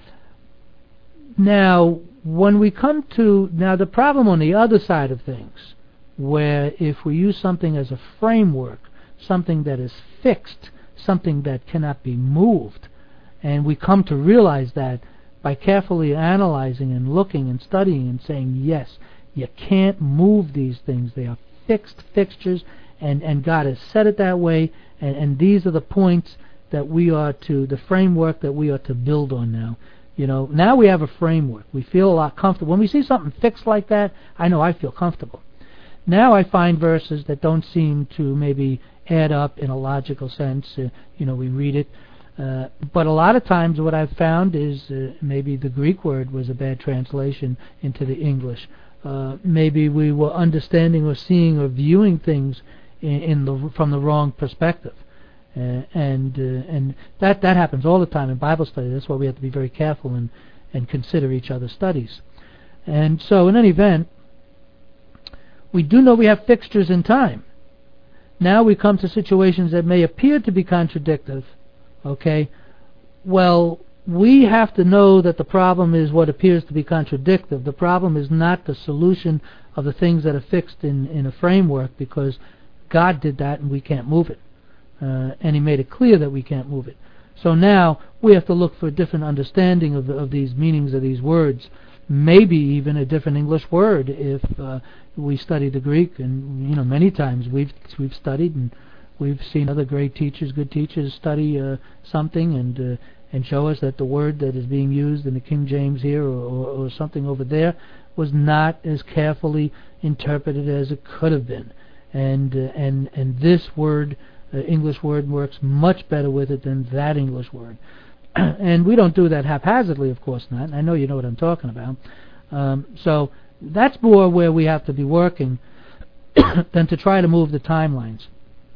Now, when we come to now the problem on the other side of things, where if we use something as a framework, something that is fixed, something that cannot be moved, and we come to realize that by carefully analyzing and looking and studying and saying, yes, you can't move these things. They are fixed fixtures, and, and God has set it that way, and, and these are the points that we are to, the framework that we are to build on now. You know, now we have a framework. We feel a lot comfortable. When we see something fixed like that, I know I feel comfortable. Now I find verses that don't seem to maybe add up in a logical sense. Uh, you know, we read it. Uh, but a lot of times what I've found is uh, maybe the Greek word was a bad translation into the English. Uh, maybe we were understanding or seeing or viewing things in, in the from the wrong perspective. Uh, and uh, and that, that happens all the time in Bible study. That's why we have to be very careful and, and consider each other's studies. And so in any event, we do know we have fixtures in time. Now we come to situations that may appear to be contradictory. Okay? Well, we have to know that the problem is what appears to be contradictory. The problem is not the solution of the things that are fixed in, in a framework, because God did that and we can't move it. Uh, and He made it clear that we can't move it. So now we have to look for a different understanding of, of these meanings of these words. Maybe even a different English word if uh, we study the Greek. And you know, many times we've we've studied and we've seen other great teachers, good teachers, study uh, something and uh, and show us that the word that is being used in the King James here or, or, or something over there was not as carefully interpreted as it could have been. And uh, and and this word, uh, English word, works much better with it than that English word. And we don't do that haphazardly, of course not. I know you know what I'm talking about. Um, so that's more where we have to be working than to try to move the timelines.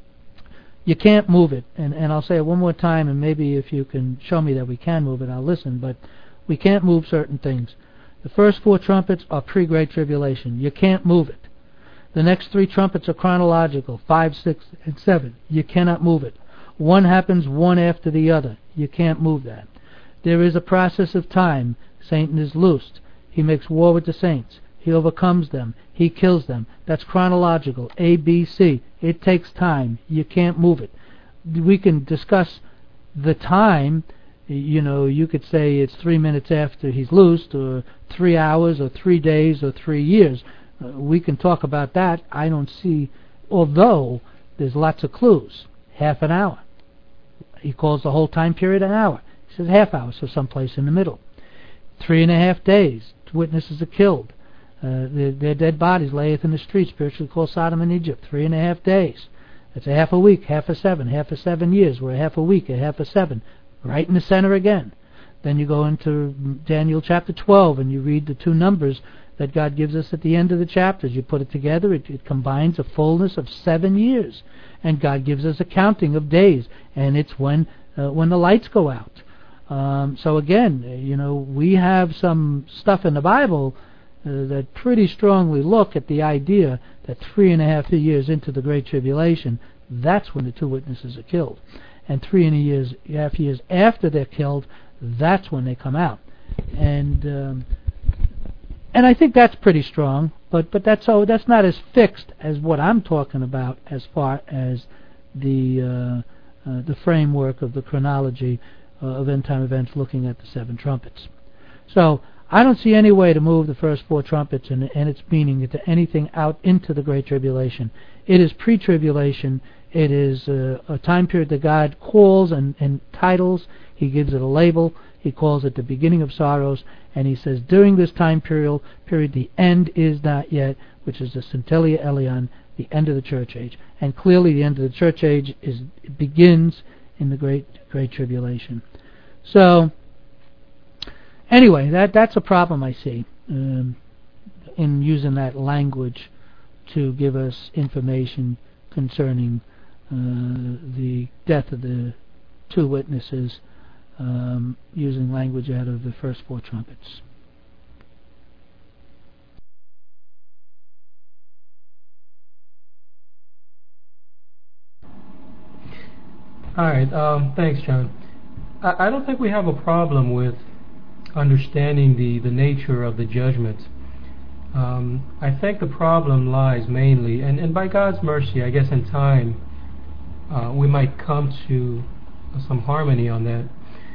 You can't move it. And, and I'll say it one more time, and maybe if you can show me that we can move it, I'll listen. But we can't move certain things. The first four trumpets are pre-Great Tribulation. You can't move it. The next three trumpets are chronological, five, six, and seven. You cannot move it. One happens one after the other. You can't move that. There is a process of time. Satan is loosed. He makes war with the saints. He overcomes them. He kills them. That's chronological. A, B, C. It takes time. You can't move it. We can discuss the time. You know, you could say it's three minutes after he's loosed, or three hours, or three days, or three years. Uh, we can talk about that. I don't see, although there's lots of clues. Half an hour. He calls the whole time period an hour. He says half hour, so someplace in the middle. Three and a half days. Witnesses are killed. Uh, their, their dead bodies layeth in the streets, spiritually called Sodom and Egypt. Three and a half days. That's a half a week, half a seven, half a seven years. We're a half a week, a half a seven. Right in the center again. Then you go into Daniel chapter twelve and you read the two numbers that God gives us at the end of the chapters. You put it together, it, it combines a fullness of seven years. And God gives us a counting of days, and it's when uh, when the lights go out. Um, so again, you know, we have some stuff in the Bible uh, that pretty strongly look at the idea that three and a half years into the Great Tribulation, that's when the two witnesses are killed. And three and a years, half years after they're killed, that's when they come out. And um, and I think that's pretty strong, but but that's so that's not as fixed as what I'm talking about as far as the uh, uh, the framework of the chronology uh, of end time events, looking at the seven trumpets. So I don't see any way to move the first four trumpets and, and its meaning into anything out into the Great Tribulation. It is pre-tribulation. It is uh, a time period that God calls and, and titles. He gives it a label. He calls it the beginning of sorrows, and he says during this time period, period the end is not yet, which is the Centelia Elion, the end of the church age. And clearly the end of the church age is begins in the Great Great Tribulation. So anyway, that that's a problem I see um, in using that language to give us information concerning uh, the death of the two witnesses, um, using language out of the first four trumpets. All right, um, thanks, John. I, I don't think we have a problem with understanding the, the nature of the judgment. Um, I think the problem lies mainly, and, and by God's mercy, I guess in time, uh, we might come to some harmony on that.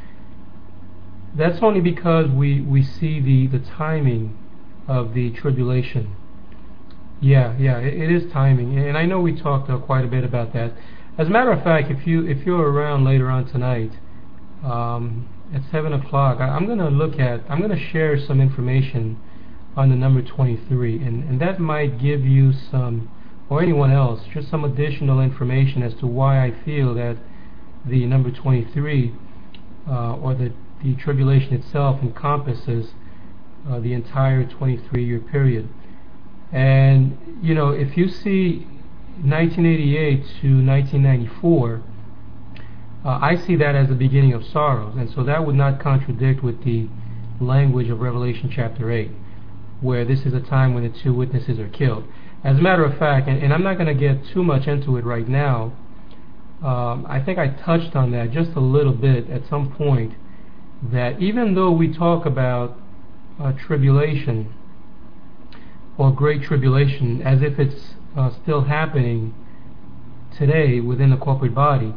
That's only because we, we see the, the timing of the tribulation. Yeah, yeah, it, it is timing, and I know we talked uh, quite a bit about that. As a matter of fact, if you if you're around later on tonight, um, at seven o'clock, I, I'm going to look at, I'm going to share some information on the number twenty-three, and, and that might give you some, or anyone else, just some additional information as to why I feel that the number twenty-three, uh, or the, the tribulation itself, encompasses uh, the entire twenty-three year period. And, you know, if you see nineteen eighty-eight to nineteen ninety-four, uh, I see that as the beginning of sorrows, and so that would not contradict with the language of Revelation chapter eight, where this is a time when the two witnesses are killed. As a matter of fact, and, and I'm not going to get too much into it right now, um, I think I touched on that just a little bit at some point, that even though we talk about uh, tribulation or great tribulation as if it's uh, still happening today within the corporate body,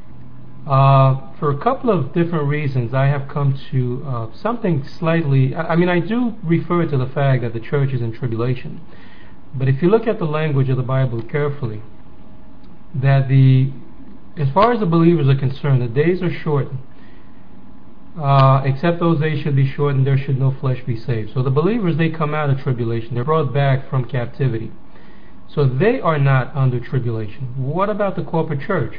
uh, for a couple of different reasons I have come to uh, something slightly, I, I mean I do refer to the fact that the church is in tribulation, but if you look at the language of the Bible carefully, that the, as far as the believers are concerned, the days are shortened. Uh, except those days should be shortened, there should no flesh be saved. So the believers, they come out of tribulation. They're brought back from captivity. So they are not under tribulation. What about the corporate church?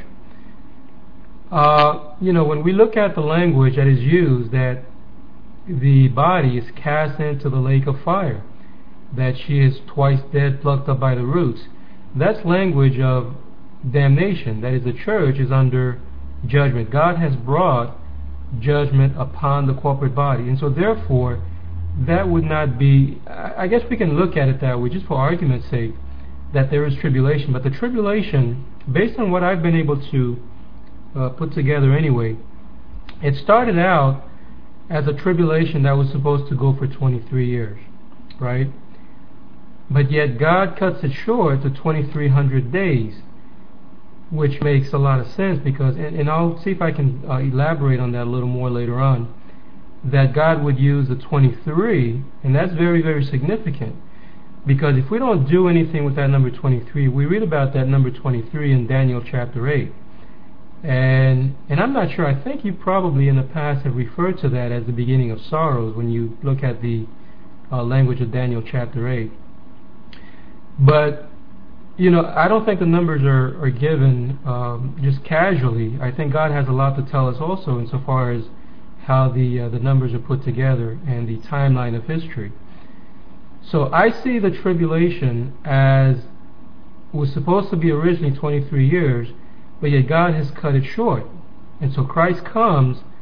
Uh, you know, when we look at the language that is used, that the body is cast into the lake of fire, that she is twice dead, plucked up by the roots, that's language of damnation. That is, the church is under judgment. God has brought judgment upon the corporate body, and so therefore that would not be, I guess we can look at it that way just for argument's sake, that there is tribulation. But the tribulation, based on what I've been able to uh, put together anyway, it started out as a tribulation that was supposed to go for twenty-three years, right? But yet God cuts it short to twenty-three hundred days, which makes a lot of sense, because, and, and I'll see if I can uh, elaborate on that a little more later on, that God would use the twenty-three, and that's very, very significant, because if we don't do anything with that number twenty-three, we read about that number twenty-three in Daniel chapter eight, and and I'm not sure, I think you probably in the past have referred to that as the beginning of sorrows when you look at the uh, language of Daniel chapter eight. But you know, I don't think the numbers are, are given um, just casually. I think God has a lot to tell us also insofar as how the uh, the numbers are put together and the timeline of history. So I see the tribulation as was supposed to be originally twenty-three years, but yet God has cut it short. And so Christ comes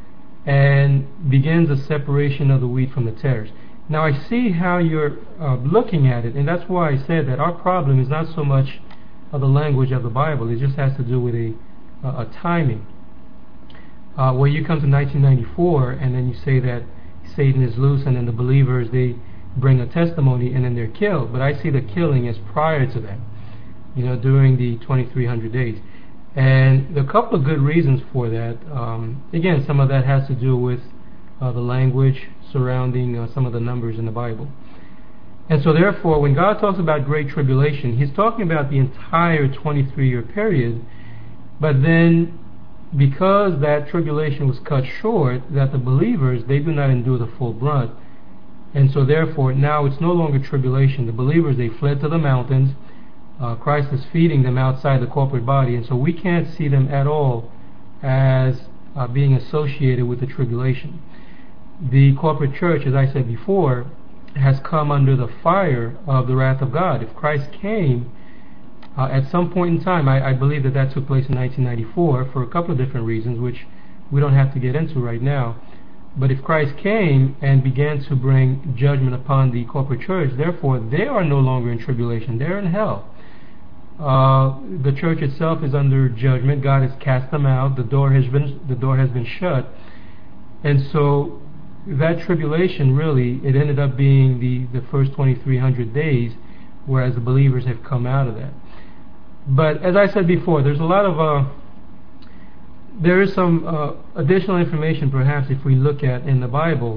and begins a separation of the wheat from the tares. Now I see how you're uh, looking at it, and that's why I said that our problem is not so much of the language of the Bible. It just has to do with a, uh, a timing. Uh, where you come to nineteen ninety-four and then you say that Satan is loose, and then the believers, they bring a testimony and then they're killed. But I see the killing as prior to that, you know, during the twenty-three hundred days. And a couple of good reasons for that. Um, again, some of that has to do with uh, the language surrounding uh, some of the numbers in the Bible. And so therefore, when God talks about great tribulation, He's talking about the entire twenty-three year period. But then, because that tribulation was cut short, that the believers, they do not endure the full brunt. And so therefore, now it's no longer tribulation. The believers, they fled to the mountains. Uh, Christ is feeding them outside the corporate body, and so we can't see them at all as uh, being associated with the tribulation. The corporate church, as I said before, has come under the fire of the wrath of God. If Christ came uh, at some point in time, I, I believe that that took place in nineteen ninety-four for a couple of different reasons, which we don't have to get into right now. But if Christ came and began to bring judgment upon the corporate church, therefore they are no longer in tribulation, they're in hell. Uh, the church itself is under judgment. God has cast them out. The door has been the door has been shut, and so that tribulation, really, it ended up being the the first twenty-three hundred days, whereas the believers have come out of that. But as I said before, there's a lot of uh, there is some uh, additional information, perhaps, if we look at in the Bible.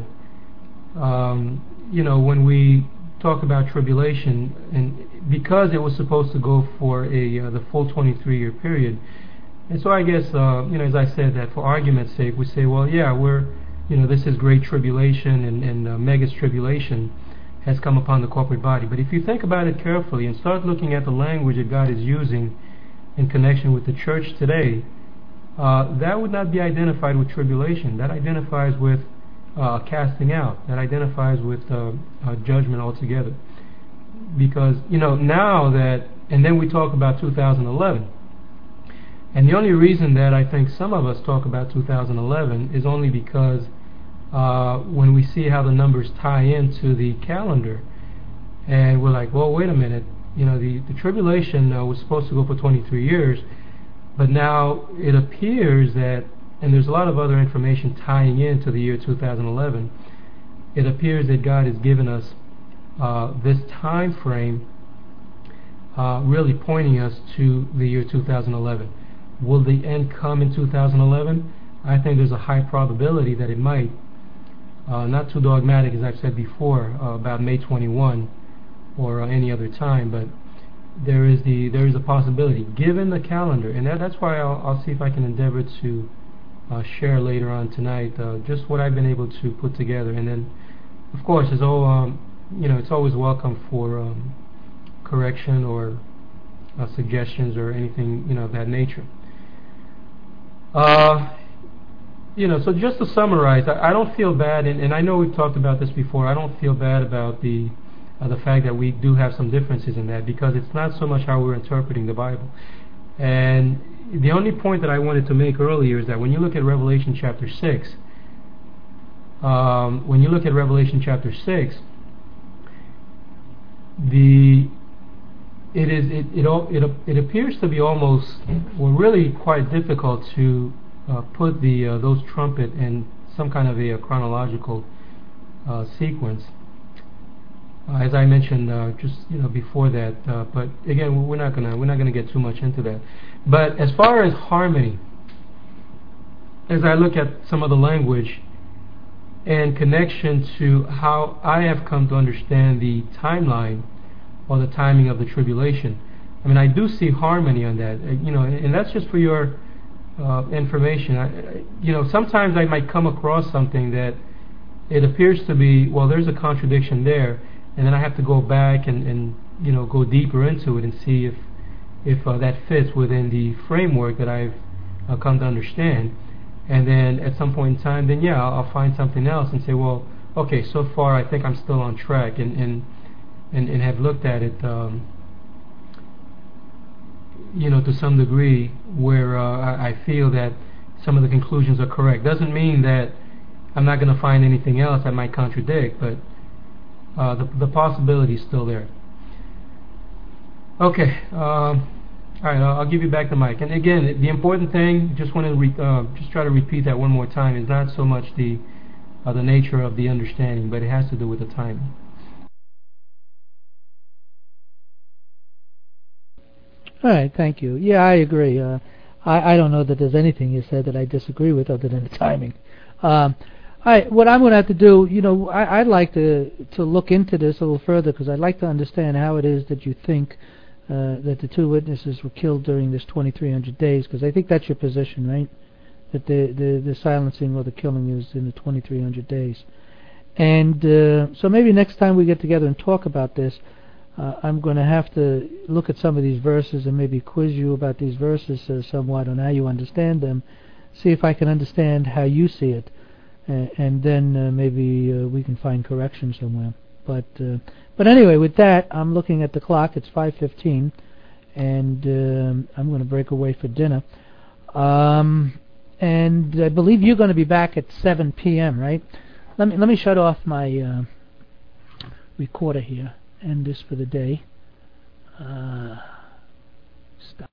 Um, you know, when we talk about tribulation, and because it was supposed to go for a uh, the full twenty-three year period, and so I guess uh, you know, as I said, that for argument's sake, we say, well, yeah, we're you know, this is great tribulation, and, and uh, megas tribulation has come upon the corporate body. But if you think about it carefully and start looking at the language that God is using in connection with the church today, uh, that would not be identified with tribulation. That identifies with uh, casting out. That identifies with uh, uh, judgment altogether. Because, you know, now that, and then we talk about two thousand eleven. And the only reason that I think some of us talk about two thousand eleven is only because uh, when we see how the numbers tie into the calendar, and we're like, well, wait a minute, you know, the, the tribulation uh, was supposed to go for twenty-three years, but now it appears that, and there's a lot of other information tying into the year two thousand eleven, it appears that God has given us uh, this time frame uh, really pointing us to the year two thousand eleven. Will the end come in two thousand eleven? I think there's a high probability that it might. Uh, not too dogmatic, as I've said before, uh, about May twenty-first or uh, any other time, but there is the there is a possibility, given the calendar, and that, that's why I'll, I'll see if I can endeavor to uh, share later on tonight uh, just what I've been able to put together, and then, of course, it's all um, you know, it's always welcome for um, correction or uh, suggestions or anything, you know, of that nature. Uh, you know, so just to summarize, I, I don't feel bad, and, and I know we've talked about this before. I don't feel bad about the uh, the fact that we do have some differences in that, because it's not so much how we're interpreting the Bible. And the only point that I wanted to make earlier is that when you look at Revelation chapter six, um, when you look at Revelation chapter six, the It is. It it, it it appears to be almost, well, really quite difficult to uh, put the uh, those trumpet in some kind of a, a chronological uh, sequence. Uh, as I mentioned uh, just you know before that, uh, but again, we're not gonna we're not gonna get too much into that. But as far as harmony, as I look at some of the language and connection to how I have come to understand the timeline or the timing of the tribulation, I mean, I do see harmony on that, uh, you know, and, and that's just for your uh, information. I, I, you know, sometimes I might come across something that it appears to be, well, there's a contradiction there, and then I have to go back and, and you know, go deeper into it and see if if uh, that fits within the framework that I've uh, come to understand. And then at some point in time, then yeah, I'll, I'll find something else and say, well, okay, so far I think I'm still on track, and and and, and have looked at it, um, you know, to some degree where uh, I, I feel that some of the conclusions are correct. Doesn't mean that I'm not going to find anything else that might contradict, but uh, the, the possibility is still there. Okay, um, all right, I'll, I'll give you back the mic. And again, the important thing, just want to re uh, just try to repeat that one more time, is not so much the uh, the nature of the understanding, but it has to do with the timing. All right, thank you. Yeah, I agree. Uh, I, I don't know that there's anything you said that I disagree with other than the timing. Um, I, what I'm going to have to do, you know, I, I'd like to to look into this a little further because I'd like to understand how it is that you think uh, that the two witnesses were killed during this twenty-three hundred days, because I think that's your position, right? That the, the, the silencing or the killing is in the twenty-three hundred days. And uh, so maybe next time we get together and talk about this, uh, I'm going to have to look at some of these verses and maybe quiz you about these verses uh, somewhat on how you understand them, see if I can understand how you see it, uh, and then uh, maybe uh, we can find correction somewhere. But uh, but anyway, with that, I'm looking at the clock. It's five fifteen, and um, I'm going to break away for dinner. Um, and I believe you're going to be back at seven p m, right? Let me let me shut off my uh, recorder here. End this for the day. Uh, stop.